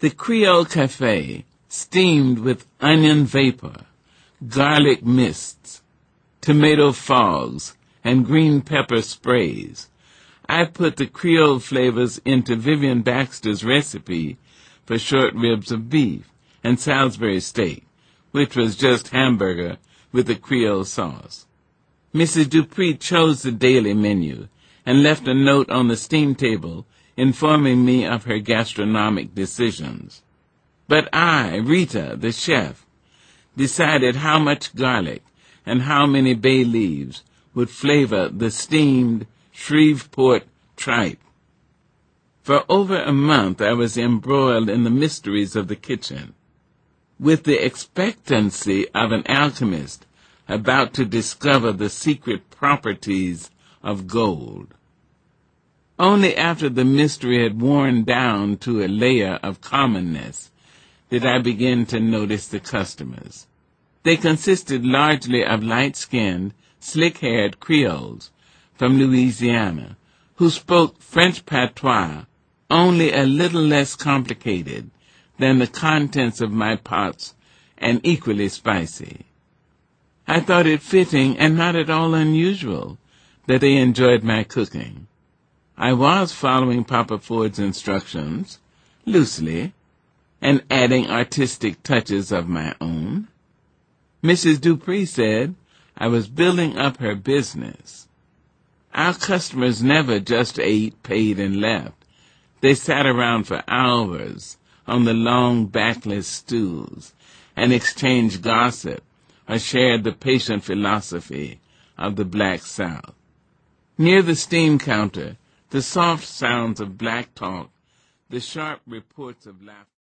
The Creole Cafe steamed with onion vapor, garlic mists, tomato fogs, and green pepper sprays. I put the Creole flavors into Vivian Baxter's recipe for short ribs of beef and Salisbury steak, which was just hamburger with a Creole sauce. Mrs. Dupree chose the daily menu and left a note on the steam table informing me of her gastronomic decisions. But I, Rita, the chef, decided how much garlic and how many bay leaves would flavor the steamed Shreveport tripe. For over a month I was embroiled in the mysteries of the kitchen, with the expectancy of an alchemist about to discover the secret properties of gold. Only after the mystery had worn down to a layer of commonness did I begin to notice the customers. They consisted largely of light-skinned, slick-haired Creoles from Louisiana who spoke French patois only a little less complicated than the contents of my pots and equally spicy. I thought it fitting and not at all unusual that they enjoyed my cooking. I was following Papa Ford's instructions, loosely, and adding artistic touches of my own. Mrs. Dupree said I was building up her business. Our customers never just ate, paid, and left. They sat around for hours on the long backless stools and exchanged gossip or shared the patient philosophy of the Black South. Near the steam counter, the soft sounds of black talk, the sharp reports of laughter.